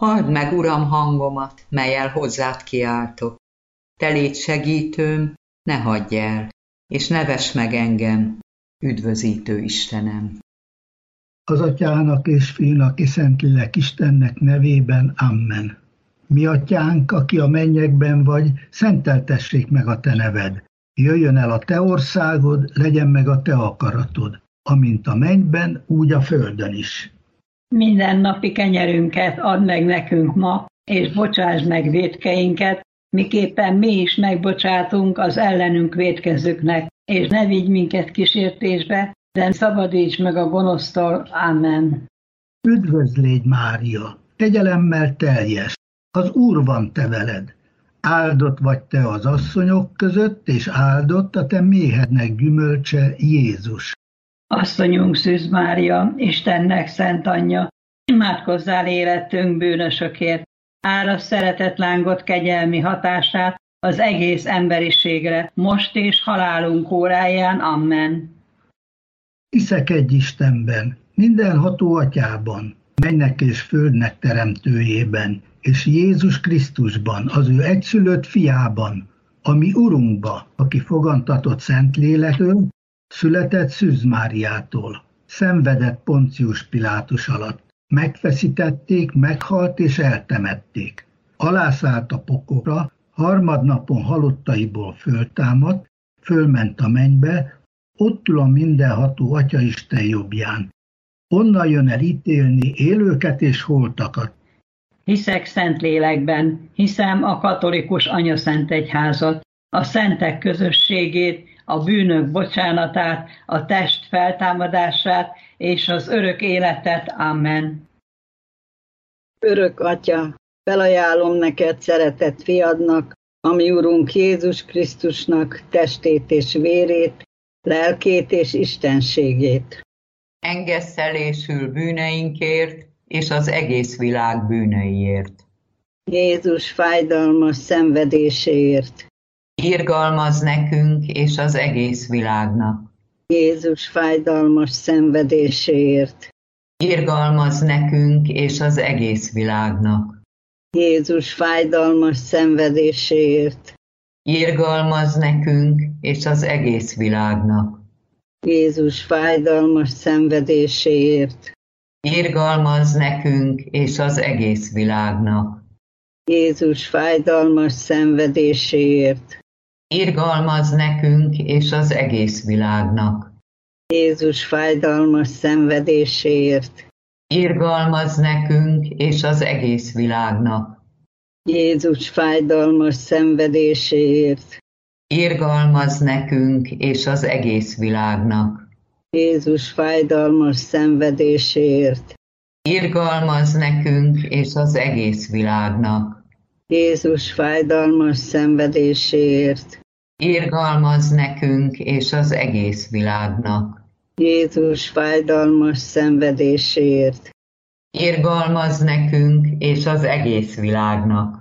Halld meg, Uram, hangomat, mellyel hozzád kiáltok. Te légy segítőm, ne hagyj el, és ne vess meg engem, üdvözítő Istenem. Az Atyának és Fiúnak és Szentlélek Istennek nevében, amen. Mi Atyánk, aki a mennyekben vagy, szenteltessék meg a te neved. Jöjjön el a te országod, legyen meg a te akaratod, amint a mennyben, úgy a földön is. Minden napi kenyerünket add meg nekünk ma, és bocsásd meg vétkeinket, miképpen mi is megbocsátunk az ellenünk vétkezőknek, és ne vigy minket kísértésbe, de szabadíts meg a gonosztól. Amen. Üdvözl légy, Mária, kegyelemmel teljes, az Úr van te veled. Áldott vagy te az asszonyok között, és áldott a te méhednek gyümölcse, Jézus. Asszonyunk Szűz Mária, Istennek szent anyja, imádkozzál életünk bűnösökért, árasz szeretetlángot kegyelmi hatását az egész emberiségre, most és halálunk óráján. Amen. Hiszek egy Istenben, mindenható Atyában, mennek és földnek teremtőjében, és Jézus Krisztusban, az ő egyszülött fiában, ami Urunkba, aki fogantatott Szentlélektől, született Szűz Máriától, szenvedett Poncius Pilátus alatt, megfeszítették, meghalt és eltemették. Alászállt a pokolra, harmadnapon halottaiból föltámadt, fölment a mennybe, ott ül a mindenható Atyaisten jobbján. Onnan jön el ítélni élőket és holtakat. Hiszek Szentlélekben, hiszem a katolikus anyaszent egyházat, a szentek közösségét, a bűnök bocsánatát, a test feltámadását és az örök életet. Amen. Örök Atya, felajánlom neked szeretett fiadnak, ami Urunk Jézus Krisztusnak testét és vérét, lelkét és istenségét. Engesszelésül bűneinkért és az egész világ bűneiért. Jézus fájdalmas szenvedéséért. Irgalmaz nekünk és az egész világnak. Jézus fájdalmas szenvedéséért. Irgalmaz nekünk és az egész világnak. Jézus fájdalmas szenvedéséért. Irgalmaz nekünk és az egész világnak. Jézus fájdalmas szenvedéséért. Irgalmaz nekünk és az egész világnak. Jézus fájdalmas szenvedéséért. Irgalmaz nekünk és az egész világnak. Jézus fájdalmas szenvedéséért. Irgalmaz nekünk és az egész világnak. Jézus fájdalmas szenvedéséért. Irgalmaz nekünk és az egész világnak. Jézus fájdalmas szenvedéséért. Irgalmaz nekünk és az egész világnak. Jézus fájdalmas szenvedéséért. Irgalmaz nekünk és az egész világnak. Jézus fájdalmas szenvedéséért. Irgalmaz nekünk és az egész világnak.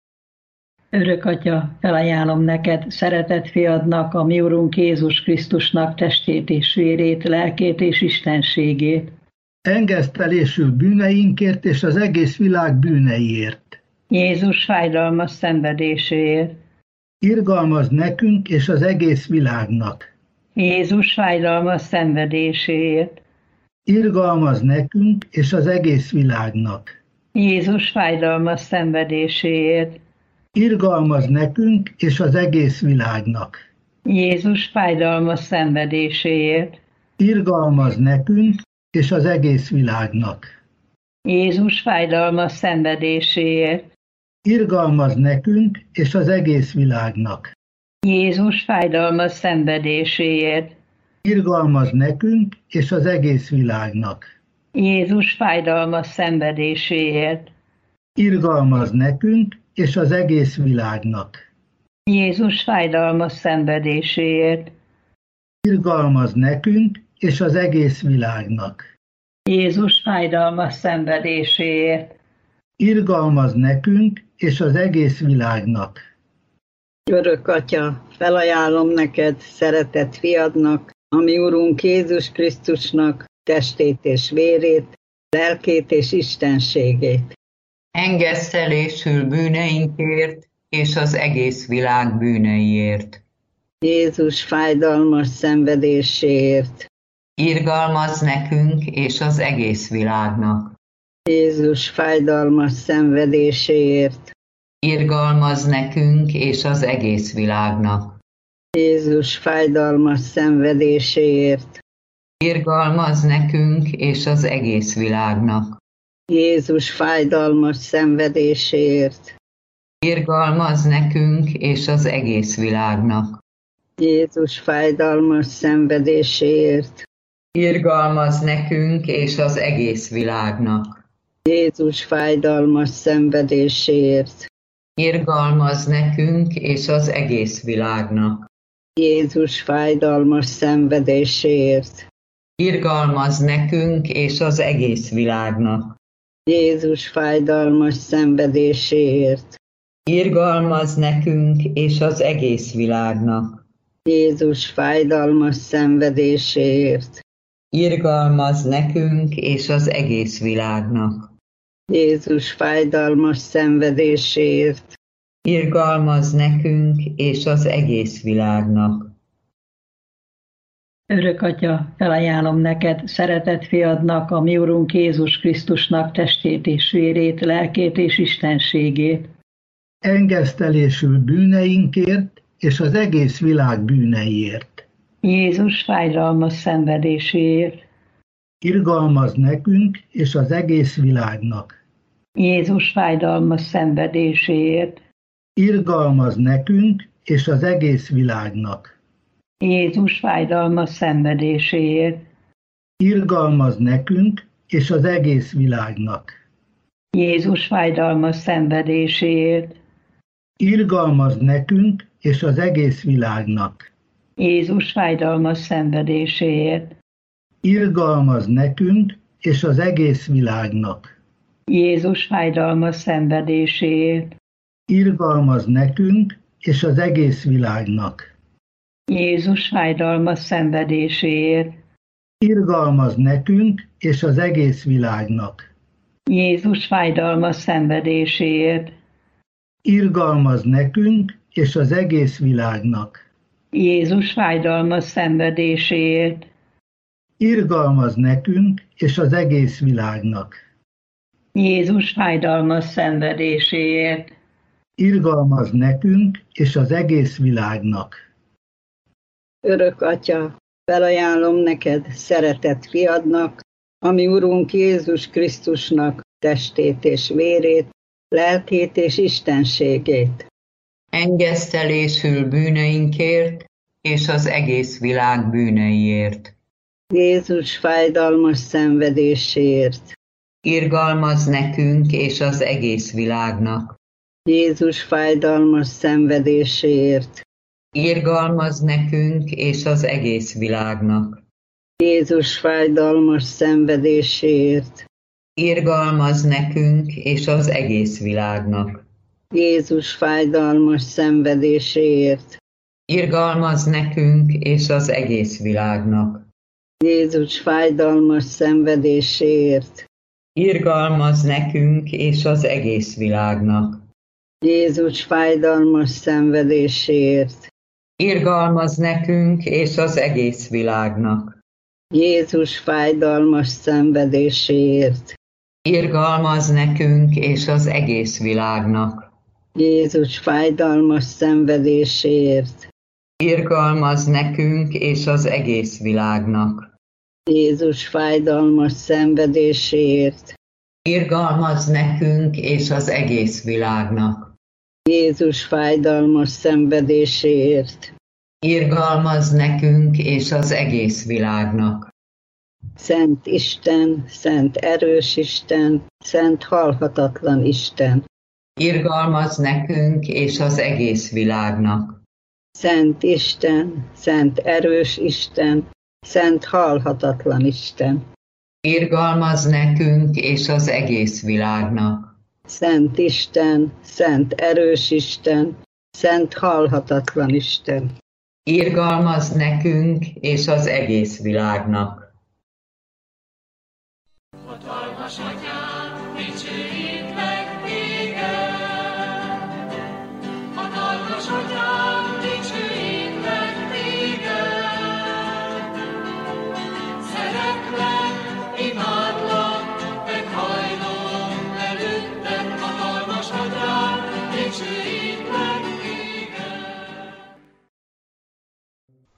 Örök Atya, felajánlom neked szeretett fiadnak, a mi Urunk Jézus Krisztusnak testét és vérét, lelkét és istenségét. Engesztelésül bűneinkért és az egész világ bűneiért. Jézus fájdalmas szenvedéséért. Irgalmaz nekünk és az egész világnak. Jézus fájdalmas szenvedéséért. Irgalmaz nekünk és az egész világnak. Jézus fájdalmas szenvedéséért. Irgalmaz nekünk és az egész világnak. Jézus fájdalmas szenvedéséért. Irgalmaz nekünk és az egész világnak. Jézus fájdalmas szenvedéséért. Irgalmaz nekünk és az egész világnak. Jézus fájdalmas szenvedéséért. Irgalmaz nekünk és az egész világnak. Jézus fájdalmas szenvedéséért. Irgalmaz nekünk és az egész világnak. Jézus fájdalmas szenvedéséért. Irgalmaz nekünk és az egész világnak. Jézus fájdalmas szenvedéséért. Irgalmaz nekünk és az egész világnak. Örök Atya, felajánlom neked szeretett fiadnak, ami Urunk Jézus Krisztusnak testét és vérét, lelkét és istenségét. engesztelésül bűneinkért és az egész világ bűneiért. Jézus fájdalmas szenvedéséért. Irgalmazz nekünk és az egész világnak. Jézus fájdalmas szenvedéséért. Irgalmazz nekünk és az egész világnak. Jézus fájdalmas szenvedéséért. Irgalmazz nekünk és az egész világnak. Jézus fájdalmas szenvedéséért. Irgalmazz nekünk és az egész világnak. Jézus fájdalmas szenvedéséért. Irgalmazz nekünk és az egész világnak. Jézus fájdalmas szenvedéséért. Irgalmazz nekünk és az egész világnak. Jézus fájdalmas szenvedéséért. Irgalmazz nekünk és az egész világnak. Jézus fájdalmas szenvedéséért. Irgalmazz nekünk és az egész világnak. Jézus fájdalmas szenvedéséért. Irgalmazz nekünk és az egész világnak. Jézus fájdalmas szenvedéséért. Irgalmazz nekünk és az egész világnak. Örök Atya, felajánlom neked, szeretett fiadnak, a mi Urunk Jézus Krisztusnak testét és vérét, lelkét és istenségét. Engesztelésül bűneinkért és az egész világ bűneiért. Jézus fájdalmas szenvedéséért. Irgalmazz nekünk és az egész világnak. Jézus fájdalmas szenvedéséért. Irgalmazz nekünk és az egész világnak. Jézus fájdalmas szenvedéséért. Irgalmazz nekünk és az egész világnak. Jézus fájdalmas szenvedéséért. Irgalmazz nekünk és az egész világnak. Jézus fájdalmas szenvedéséért. Irgalmazz nekünk és az egész világnak. Jézus fájdalmas szenvedéséért. Irgalmazz nekünk és az egész világnak. Jézus fájdalmas szenvedéséért. Irgalmazz nekünk és az egész világnak. Jézus fájdalmas szenvedéséért. Irgalmazz nekünk és az egész világnak. Jézus fájdalmas szenvedéséért. Irgalmazz nekünk és az egész világnak. Jézus fájdalmas szenvedéséért. Irgalmazz nekünk és az egész világnak. Örök Atya, felajánlom neked, szeretett fiadnak, a mi Urunk Jézus Krisztusnak testét és vérét, lelkét és istenségét. Engesztelésül bűneinkért és az egész világ bűneiért. Jézus fájdalmas szenvedéséért. Irgalmazz nekünk és az egész világnak. Jézus fájdalmas szenvedéséért. Irgalmazz nekünk és az egész világnak. Jézus fájdalmas szenvedéséért. Irgalmazz nekünk és az egész világnak. Jézus fájdalmas szenvedéséért. Irgalmazz nekünk és az egész világnak. Jézus fájdalmas szenvedéséért. Irgalmazz nekünk és az egész világnak. Jézus fájdalmas szenvedéséért. Irgalmazz nekünk és az egész világnak. Jézus fájdalmas szenvedéséért. Irgalmazz nekünk és az egész világnak. Jézus fájdalmas szenvedéséért. Irgalmazz nekünk és az egész világnak. Jézus fájdalmas szenvedéséért. Irgalmazz nekünk és az egész világnak. Jézus fájdalmas szenvedéséért. Irgalmazz nekünk és az egész világnak. Szent Isten, szent erős Isten, szent halhatatlan Isten. Irgalmazz nekünk és az egész világnak. Szent Isten, szent erős Isten, szent halhatatlan Isten. Irgalmazz nekünk és az egész világnak. Szent Isten, szent erős Isten, szent halhatatlan Isten. Irgalmazz nekünk és az egész világnak. Hatalmas Atyám, dicsőítlek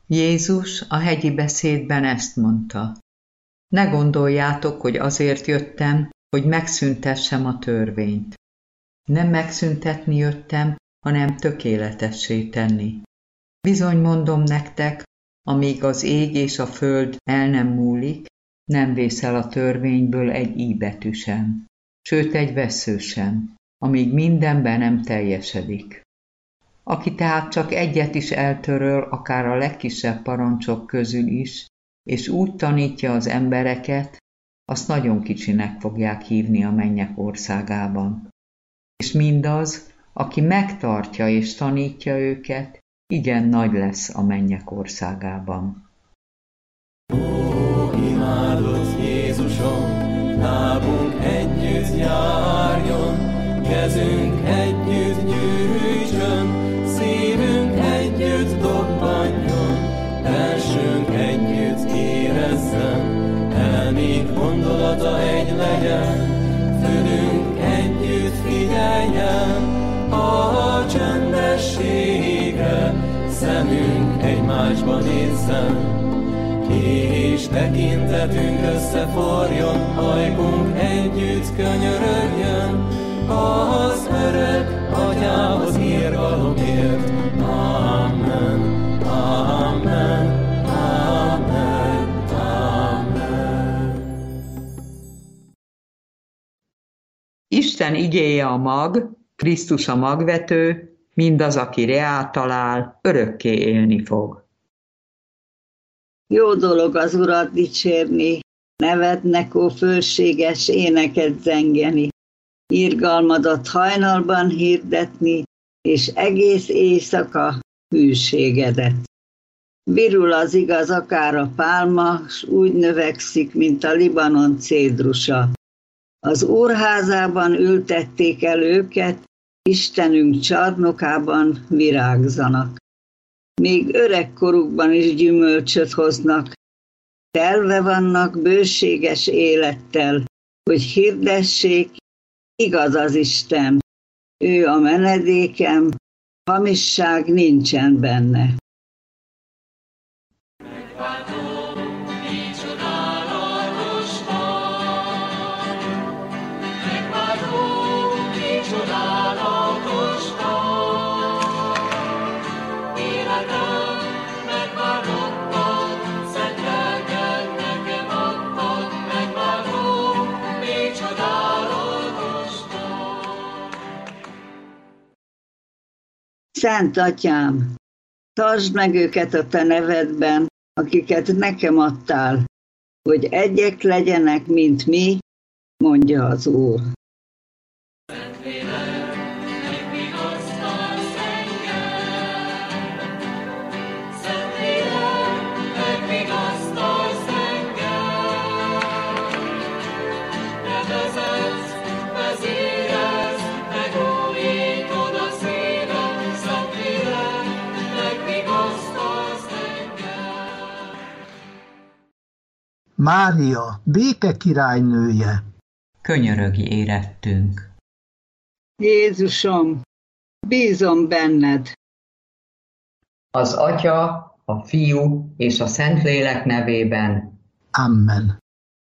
Jézus a hegyi beszédben ezt mondta: ne gondoljátok, hogy azért jöttem, hogy megszüntessem a törvényt. Nem megszüntetni jöttem, hanem tökéletessé tenni. Bizony mondom nektek, amíg az ég és a föld el nem múlik, nem vészel a törvényből egy íbetű sem, sőt egy vessző sem, amíg mindenben nem teljesedik. Aki tehát csak egyet is eltöröl, akár a legkisebb parancsok közül is, és úgy tanítja az embereket, azt nagyon kicsinek fogják hívni a mennyek országában. És mindaz, aki megtartja és tanítja őket, igen nagy lesz a mennyek országában. Ó, imádott Jézusom, lábunk együtt járjon, kezünk együtt gyűjtsön, szívünk együtt dobbanjon, belsőnk együtt érezzen, elménk gondolata egy legyen, fülünk együtt figyeljen, a csendességre, szemünk egymásba nézzen, és tekintetünk összeforjon, ajkunk együtt könyörögjön, az örök Atyához irgalomért. Amen, amen, amen, amen. Isten igéje a mag, Krisztus a magvető, mindaz, aki reá talál, örökké élni fog. Jó dolog az Urat dicsérni, nevednek, ó fölséges, éneket zengeni, irgalmadat hajnalban hirdetni, és egész éjszaka hűségedet. Virul az igaz akár a pálma, s úgy növekszik, mint a Libanon cédrusa. Az Úrházában ültették el őket, Istenünk csarnokában virágzanak. Még öregkorukban is gyümölcsöt hoznak, telve vannak bőséges élettel, hogy hirdessék, igaz az Isten, ő a menedékem, hamisság nincsen benne. Szent Atyám, tartsd meg őket a te nevedben, akiket nekem adtál, hogy egyek legyenek, mint mi, mondja az Úr. Mária, béke királynője, könyörögj érettünk. Jézusom, bízom benned. Az Atya, a Fiú és a Szentlélek nevében. amen.